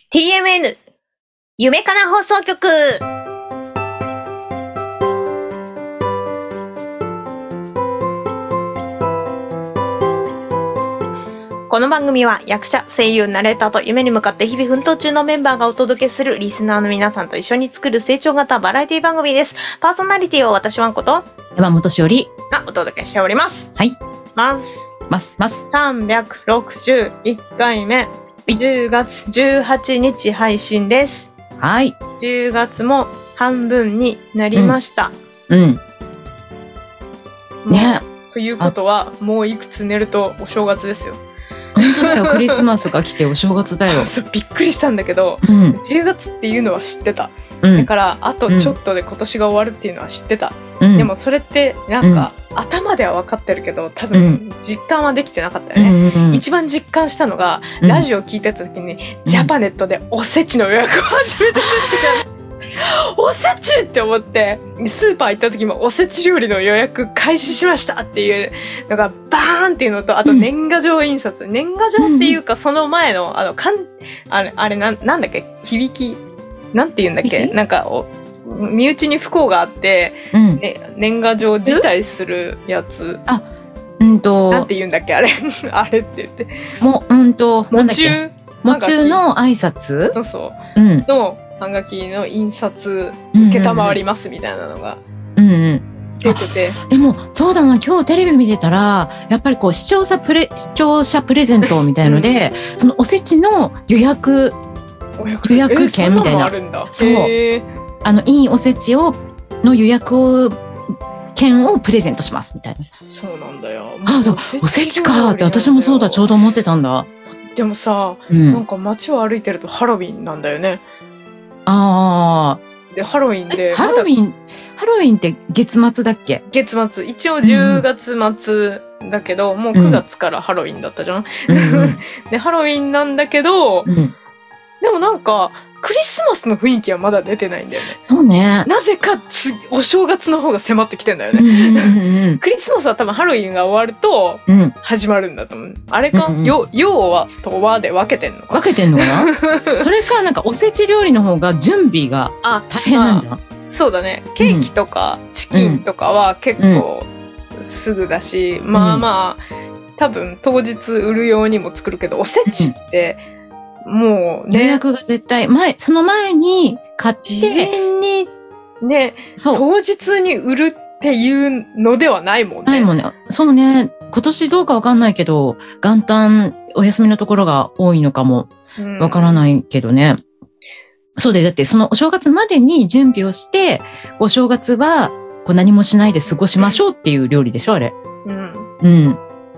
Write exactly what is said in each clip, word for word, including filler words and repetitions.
ティーエムエヌ 夢かな放送局。この番組は役者、声優、ナレーターと夢に向かって日々奮闘中のメンバーがお届けするリスナーの皆さんと一緒に作る成長型バラエティ番組です。パーソナリティを私ワンこと山本しおりがお届けしております。 はい。 ます。 ますます。 さんびゃくろくじゅういっかいめ。じゅうがつじゅうはちにち配信です。 はい。 じゅうがつも半分になりました。 うん。うん、ね。 ということは、もういくつ寝るとお正月ですよ。 本当だよ。クリスマスが来てお正月だよ。 そう、びっくりしたんだけど、うん、じゅうがつっていうのは知ってた。うん、だから、あとちょっとで今年が終わるっていうのは知ってた。うん、でもそれって、なんか、うん、頭では分かってるけど、多分、実感はできてなかったよね。うんうん、一番実感したのが、うん、ラジオ聞いてた時に、うん、ジャパネットでおせちの予約を始めてた時が、おせちって思って、スーパー行った時もおせち料理の予約開始しましたっていうのがバーンっていうのと、あと年賀状印刷。うん、年賀状っていうか、その前の、あの、かん、あれ、あれなん、なんだっけ響き、なんて言うんだっけなんかお、身内に不幸があって、うんね、年賀状辞退するやつ。あ、うんと。なんて言うんだっけあれ。あれって言って。 も、うんと、なんだっけも中の挨拶そうそう。うん。の、はがきの印刷、受けたまわりますみたいなのが。うんうん。出てて。 でも、そうだな、今日テレビ見てたら、やっぱりこう、視聴者プレ、視聴者プレゼントみたいので、うん、そのおせちの予約、予約券みたいな。そう。あの、いいおせちを、の予約を、券をプレゼントしますみたいな。 そうなんだよ。 あ、おせちかって私もそうだ、ちょうど思ってたんだ。 でもさ、うん、なんか街を歩いてるとハロウィンなんだよね。 ああ。で、ハロウィンで。 ハロウィン、ハロウィンって月末だっけ？ 月末。一応じゅうがつ末だけど、うん、もうくがつからハロウィンだったじゃん。うん、で、ハロウィンなんだけど、うん、でもなんか、クリスマスの雰囲気はまだ出てないんだよね。 そうね。 なぜかつ、お正月の方が迫ってきてんだよね。うんうんうん、クリスマスは多分ハロウィンが終わると、始まるんだと思う。あれか、うんうん、よ、よはと和で分けてんのか分けてんのかなそれか、なんかおせち料理の方が準備が大変なんじゃん。 そうだね。ケーキとかチキンとかは結構すぐだし、うん、まあまあ、多分当日売るようにも作るけど、おせちって、うんもうね。 予約が絶対、前、その前に買って。 事前にね、当日に売るっていうのではないもんね。 ないもんね。そうね。今年どうかわかんないけど、元旦お休みのところが多いのかもわからないけどね。うん、そうで、だってそのお正月までに準備をして、お正月はこう何もしないで過ごしましょうっていう料理でしょ、あれ。うん。うん。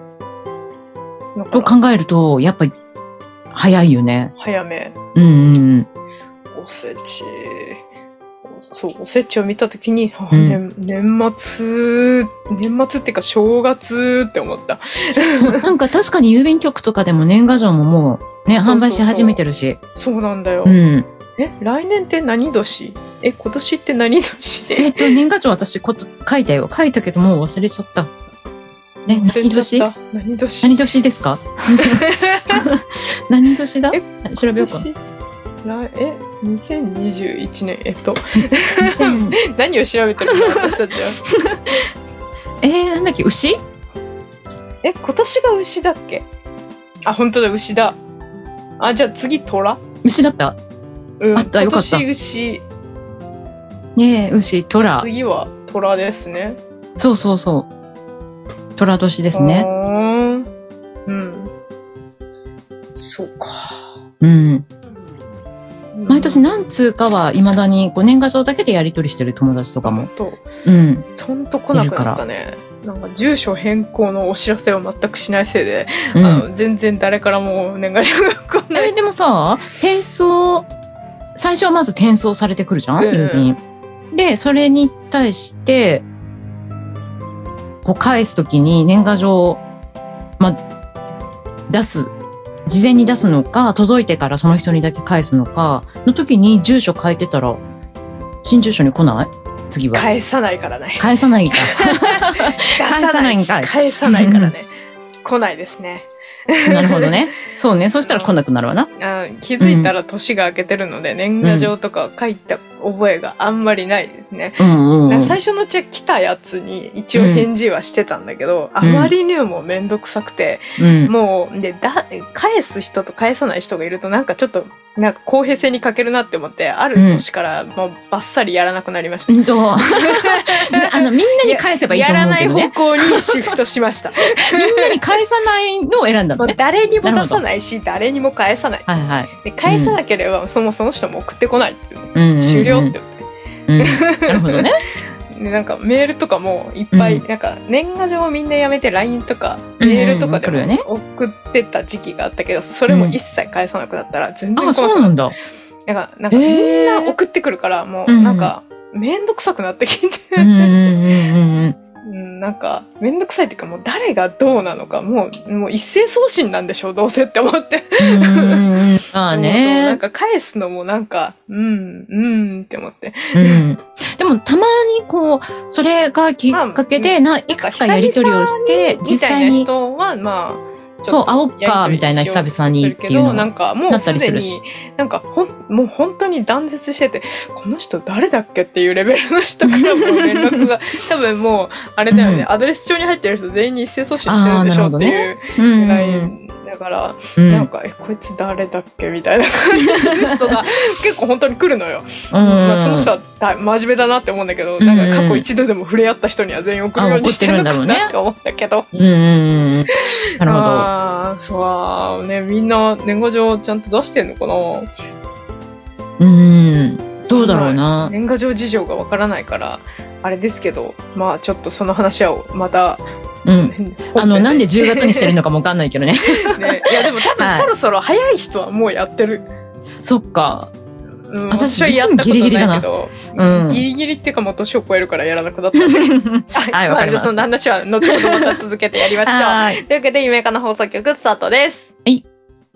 と考えると、やっぱり、早いよね。 早め。 うんうんうん。 おせち。そう、おせちを見たときに、うん、年末、年末っていうか正月って思った。 なんか確かに郵便局とかでも年賀状ももうね、販売し始めてるし。 そうなんだよ。うん、え、来年って何年？え、今年って何年？ えっと、年賀状私こと書いたよ。書いたけどもう忘れちゃった。え、何年？ 何年？ 何年ですか？何年だ？調べようか。 え、にせんにじゅういちねん、えっと。何を調べてるの私たちは。 えー、なんだっけ、牛？ え、今年が牛だっけ？あ、本当だ、牛だ。あ、じゃあ次、虎？ 牛だった？うん、あった、よかった。 今年牛。 ねえ、牛、虎。 次は虎ですね。 そうそうそう。虎年ですね。 うん。そうか。 うん。毎年何通かは未だにこう年賀状だけでやり取りしてる友達とかも。 と、うん。とんと来なくなったね。なんか住所変更のお知らせを全くしないせいで、うん、あの全然誰からも年賀状が来ない。 え、でもさ、転送、最初はまず転送されてくるじゃん、郵便。で、それに対して、こう返すときに年賀状、ま、出す、事前に出すのか、届いてからその人にだけ返すのか、の時に住所変えてたら、新住所に来ない？次は。 返さないからね。 返さないか。 返さないんかい。返さないからね。来ないですね。 なるほどね。そうね。そしたら来なくなるわな。 あ気づいたら年が明けてるので、うん、年賀状とか書いた覚えがあんまりないですね。うんうんうん、最初のうちは来たやつに一応返事はしてたんだけど、うん、あまりにもめんどくさくて、うん、もうでだ返す人と返さない人がいるとなんかちょっとなんか公平性に欠けるなって思って、ある年からもうバッサリやらなくなりました。うん、 あのみんなに返せばいいと思うけどね。 やらない方向にシフトしました。 みんなに返さないのを選んだのね。 誰にも出さないし、誰にも返さない。はいはい、で返さなければ、うん、そもその人も送ってこないっていう、うん、終了って、 うん、なるほどね。 でなんかメールとかもいっぱい、うん、なんか年賀状をみんなやめて ライン とかメールとかでも送ってた時期があったけど、それも一切返さなくなったら全然来なくなった。あ、そうなんだ。なんかなんかみんな送ってくるからもうなんかめんどくさくなってきて、うん、なんかめんどくさいっていうかもう誰がどうなのかもうもう一斉送信なんでしょうどうせって思って。うんあねなんか返すのもなんかうんうんって思って、うん、 でもたまにこうそれがきっかけで、まあ、ないくつかやり取りをして実際に人はまあそう会おっかみたいな久々にっていうのなんかもうすでになんかほんもう本当に断絶しててこの人誰だっけっていうレベルの人からも連絡が多分もうあれだよね、うん、アドレス帳に入ってる人全員に一斉送信してるんでしょっていうぐらいだから、うん、なんかえこいつ誰だっけみたいな感じの人が結構本当に来るのよ、うんまあ、その人は真面目だなって思うんだけど、うん、なんか過去一度でも触れ合った人には全員送るようにしてるのかなって思ったけど、うんうん、 なるほど。 あそうねみんな年賀状ちゃんと出してんのかな。 うんどうだろうな、 年賀状事情がわからないからあれですけどまあちょっとその話はまたうん、あのなんでじゅうがつにしてるのかもわかんないけどね。 ねいやでも多分そろそろ早い人はもうやってる。 そっか。 うん、私はやったことないけど、うん、ギリギリっていうかもう年を超えるからやらなくなったんだけど。はい、わかりました。その話は後ほどまた続けてやりましょう。というわけで夢かな放送局スタートです。はい。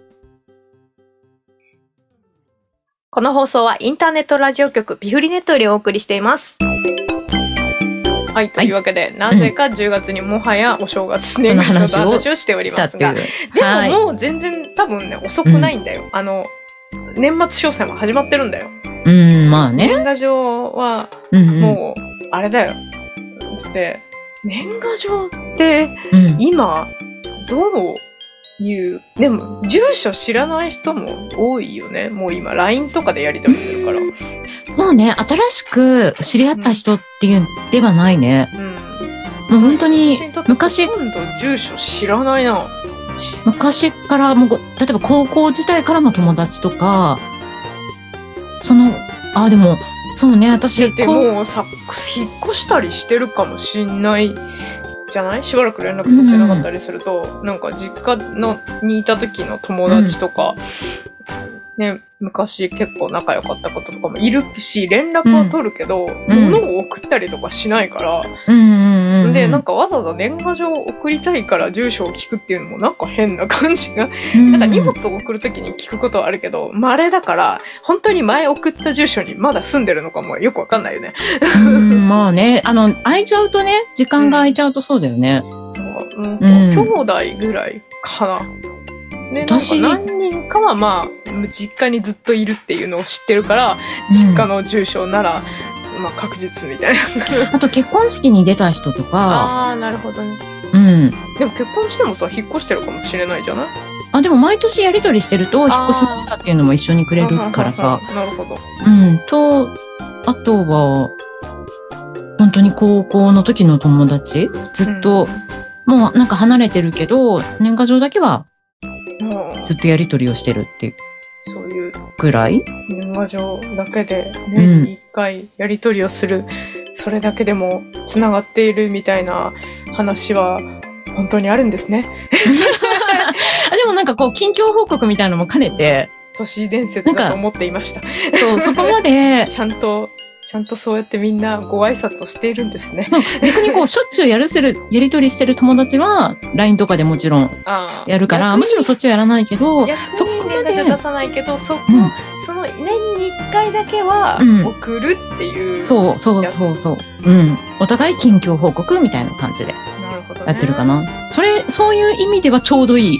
この放送はインターネットラジオ局ビフリネットよりお送りしています。はい、というわけで、はい、なぜかじゅうがつにもはやお正月年賀状の話をしておりますが、でももう全然多分ね遅くないんだよ、うん、あの年末商戦も始まってるんだよ。 うんまあね年賀状はもうあれだよ、うんうん、で年賀状って今どういうでも住所知らない人も多いよね。もう今 ライン とかでやり取りするから。 もうね新しく知り合った人っていうんではないね、うん、もう本当に昔ほとんど住所知らないな。 昔からもう例えば高校時代からの友達とかそのあでもそうね私でもさ引っ越したりしてるかもしんないじゃないしばらく連絡取ってなかったりすると、うん、なんか実家のにいた時の友達とか、うん、ね昔結構仲良かったこととかもいるし連絡は取るけど、うん、物を送ったりとかしないから、うんうんうん、でなんかわざわざ年賀状を送りたいから住所を聞くっていうのもなんか変な感じが、うん、なんか荷物を送るときに聞くことはあるけど稀だから本当に前送った住所にまだ住んでるのかもよくわかんないよね。 うんまあねあの空いちゃうとね時間が空いちゃうとそうだよね、 うんうん、兄弟ぐらいかな。ね、私何人かはまあ実家にずっといるっていうのを知ってるから実家の住所なら、うんまあ、確実みたいなあと結婚式に出た人とかああなるほどね、うん、でも結婚してもさ引っ越してるかもしれないじゃない。 あでも毎年やり取りしてると引っ越しましたっていうのも一緒にくれるからさなるほど、 うん、とあとは本当に高校の時の友達ずっと、うん、もうなんか離れてるけど年賀状だけはずっとやり取りをしてるっていうそういうぐらい年賀状だけで年にいっかいやり取りをする、うん、それだけでもつながっているみたいな話は本当にあるんですね。 でもなんかこう近況報告みたいなのも兼ねて都市伝説だと思っていました。 そうそこまでちゃんとちゃんとそうやってみんなご挨拶をしているんですね。 逆にこうしょっちゅうやるせるやり取りしてる友達は ライン とかでもちろんやるからむしろそっちはやらないけどそこまで出さないけどそこ、うん、その年にいっかいだけは送るっていう、 うん、そうそうそうそう、うん、お互い近況報告みたいな感じでやってるかな。なるほどね、それそういう意味ではちょうどいい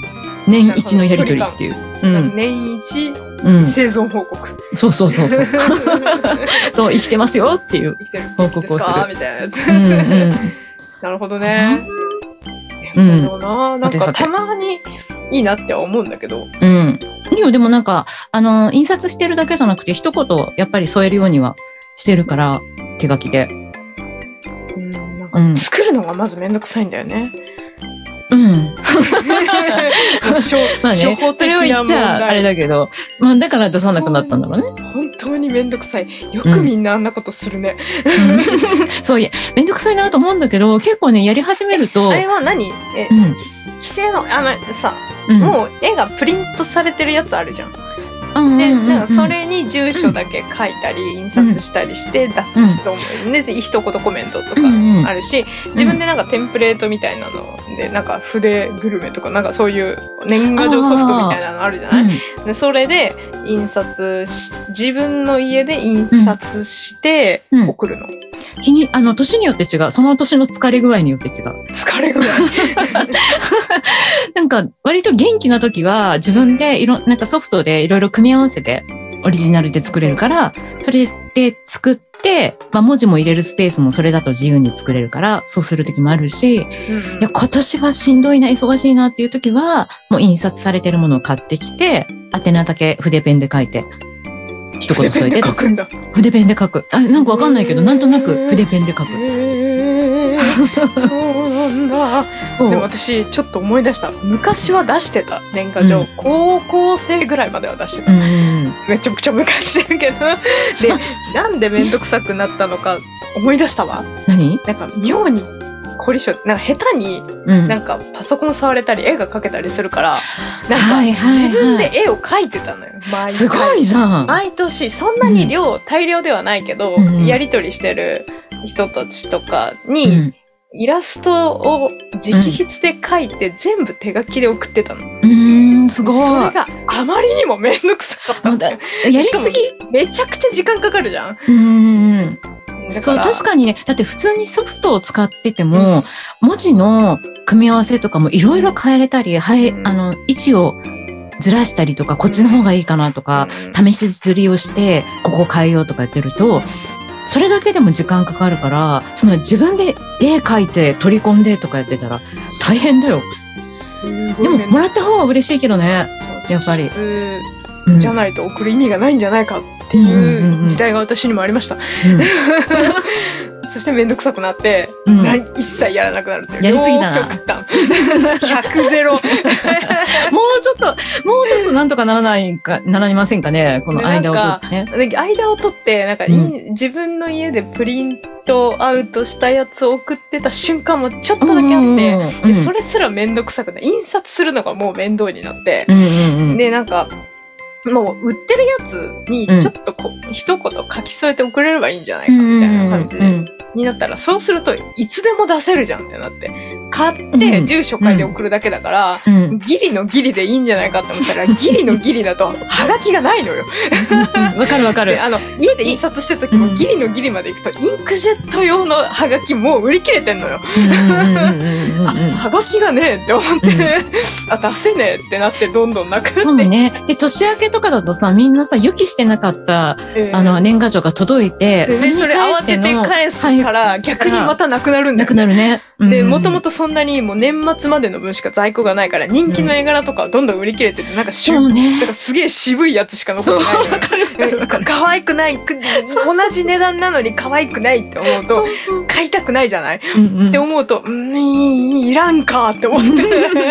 年一のやりとりっていう。 うん、年一、うん、生存報告。 そうそうそうそう。そう、生きてますよっていう報告をする。 みたいなやつ。うんうん、なるほどね。うん。な, なんかたまにいいなって思うんだけど。 うん。いいよ、でもなんか、あの、印刷してるだけじゃなくて、一言やっぱり添えるようにはしてるから、手書きで。 うん、なんか作るのがまずめんどくさいんだよね。 うん。まあね、それを言っちゃあれだけど、まあだから出さなくなったんだろうね。 本当にめんどくさい。よくみんなあんなことするね。 うん、そういや、めんどくさいなと思うんだけど、結構ね、やり始めると。 あれは何え、うん、規制の、あのさ、うん、もう絵がプリントされてるやつあるじゃん。で、なんかそれに住所だけ書いたり、印刷したりして出す人もいる。で、一言コメントとかあるし、自分でなんかテンプレートみたいなので、なんか筆グルメとか、なんかそういう年賀状ソフトみたいなのあるじゃない？で、それで印刷し、自分の家で印刷して送るの。 日に、あの、年によって違う。その年の疲れ具合によって違う。 疲れ具合なんか、割と元気な時は、自分でいろ、なんかソフトでいろいろ組み合わせて、オリジナルで作れるから、それで作って、まあ文字も入れるスペースもそれだと自由に作れるから、そうする時もあるし、うん、いや、今年はしんどいな、忙しいなっていう時は、もう印刷されてるものを買ってきて、宛名だけ筆ペンで書いて、一言添えて。 筆ペンで書くんだ。 筆ペンで書く。あ、なんかわかんないけど、なんとなく筆ペンで書く。 えー、そうなんだ。でも私、ちょっと思い出した。昔は出してた、年賀状。うん、高校生ぐらいまでは出してた。うん、めちゃくちゃ昔だけど。で、なんでめんどくさくなったのか思い出したわ。 何？ なんか妙に凝り性、なんか下手に、なんかパソコン触れたり絵が描けたりするから、なんか自分で絵を描いてたのよ。毎すごいじゃん。 毎年そんなに量、うん、大量ではないけど、うん、やり取りしてる人たちとかに、うん、イラストを直筆で描いて、うん、全部手書きで送ってたの。 うーん、すごい。 それがあまりにもめんどくさかったんだよ。 やりすぎ。 めちゃくちゃ時間かかるじゃん。 うーん。そう、確かにね、だって普通にソフトを使ってても、うん、文字の組み合わせとかもいろいろ変えれたり、はい、うん、あの、位置をずらしたりとか、こっちの方がいいかなとか、うん、試し刷りをして、ここ変えようとかやってると、それだけでも時間かかるから、その自分で絵描いて取り込んでとかやってたら大変だよ。でも、もらった方は嬉しいけどね、やっぱり。 じゃないと送る意味がないんじゃないかっていう時代が私にもありました。うんうんうん、そしてめんどくさくなって、うん、一切やらなくなるっていう。 やりすぎだな。 極端。ひゃくゼロ。もうちょっと、もうちょっとなんとかならないか、ならませんかね、この間を取ってね。 間を取って、なんか、うん、自分の家でプリントアウトしたやつを送ってた瞬間もちょっとだけあって、うん、でそれすらめんどくさくない。印刷するのがもう面倒になって、うんうんうん、で、なんか、もう売ってるやつにちょっとこ、うん、一言書き添えて送れればいいんじゃないかみたいな感じになったら、そうするといつでも出せるじゃんってなって。買って住所書いて送るだけだから、うん、ギリのギリでいいんじゃないかって思ったら、ギリのギリだとハガキがないのよ。 わかるわかる。 あの、家で印刷してる時もギリのギリまで行くと、インクジェット用のハガキもう売り切れてんのよ。ハガキがねえって思って、うん、あ、出せねえってなってどんどんなくなって。 そうね。で、年明けとかだとさ、みんなさ、予期してなかった、えー、あの、年賀状が届いて、 それに対しての、それ慌てて返すから、はい、逆にまたなくなるんだよね。なくなるね。 で、もともとそんなにもう年末までの分しか在庫がないから、人気の絵柄とかはどんどん売り切れてて、なんかしゅ、うんね、なんかすげえ渋いやつしか残ってないのよ。可愛くない、同じ値段なのに可愛くないって思うと、買いたくないじゃない、うんうん、って思うと、うん、いらんかって思って。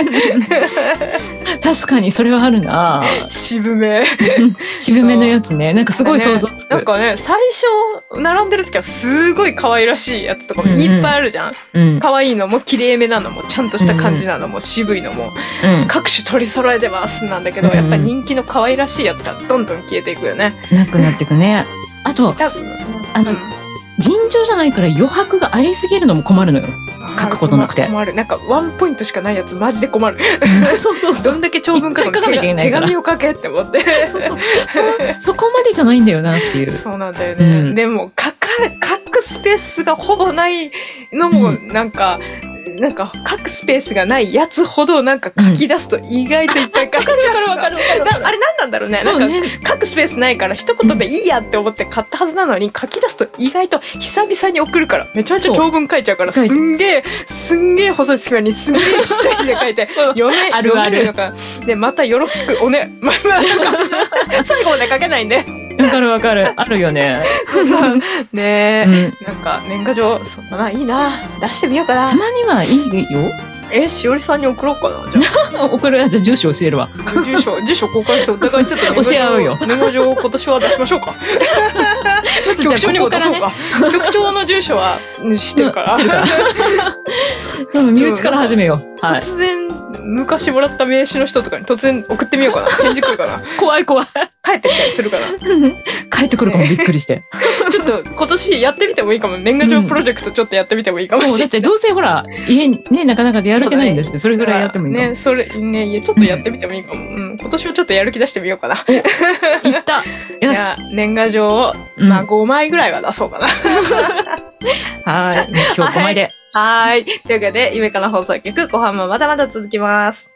確かにそれはあるな。 渋め。 渋めのやつね。なんかすごい想像つく。 なんかね、最初並んでる時はすごい可愛らしいやつとかもいっぱいあるじゃん。うんうん、可愛いのも綺麗めなのもちゃんとした感じなのも、うん、渋いのも、うん、各種取り揃えてますなんだけど、うん、やっぱり人気の可愛らしいやつがどんどん消えていくよね。 なくなっていくね。あと、あの、うん、尋常じゃないから余白がありすぎるのも困るのよ。書くことなくて。 困る。なんかワンポイントしかないやつマジで困る。 そうそうそう。 どんだけ長文書くのか手紙を書けって思って。そうそうそ, そこまでじゃないんだよなっていう。 そうなんだよね。うん、でも書か書くスペースがほぼないのもなんか、 なんか書くスペースがないやつほどなんか書き出すと意外といっぱい書いちゃう。 わかるわかるわかる。 あれ何なんだろうね。なんか書くスペースないから一言でいいやって思って買ったはずなのに、書き出すと意外と久々に送るからめちゃめちゃ長文書いちゃうから、すんげえすんげえ細い隙間にすんげえちっちゃい字で書いて読めあるある読めるのかで、またよろしくおねまあまあ最後まで書けないんで。 わかるわかる。あるよね。 ねえ、うん、なんか年賀状そんな、いいな、出してみようかな。 たまにはいいよ。 え、しおりさんに送ろうかな。じゃあ送る。じゃあ住所教えるわ。 住所住所交換してお互いちょっと教え合うよ。 年賀状今年は出しましょうか。局長にも出そうか。局長の住所は知ってるから。知ってるから。 そう身内から始めよう。 はい。突然昔もらった名刺の人とかに突然送ってみようかな。返事来るかな。 怖い怖い。 帰ってきたりするかな。 帰ってくるかもびっくりして。 ちょっと今年やってみてもいいかも。年賀状プロジェクトちょっとやってみてもいいかもしれない。 だってどうせほら家にねなかなかでやる気ないんですね。それぐらいやってもいいかも。 ね、それね、いやちょっとやってみてもいいかも。うん、今年はちょっとやる気出してみようかな。 いった。よし。 年賀状をまあごまいぐらいは出そうかな。 はい。今日ごまいで。 はい。というわけで、夢かな放送局後半もまだまだ続きます。